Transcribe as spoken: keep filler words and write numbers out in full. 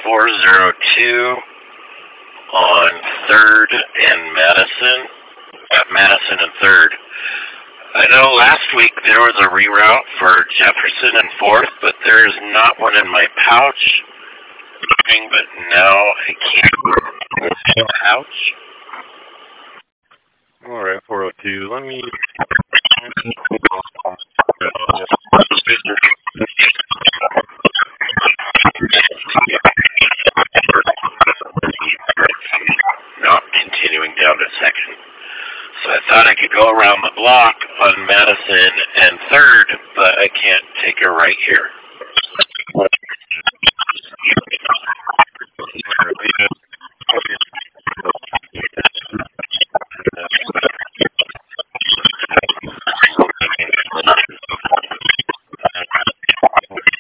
four oh two on third and Madison, at Madison and third. I know last week there was a reroute for Jefferson and fourth, but there's not one in my pouch. But now I can't pouch. Alright, four oh two. Let me... Not continuing down to second. So I thought I could go around the block on Madison and third, but I can't take her right here.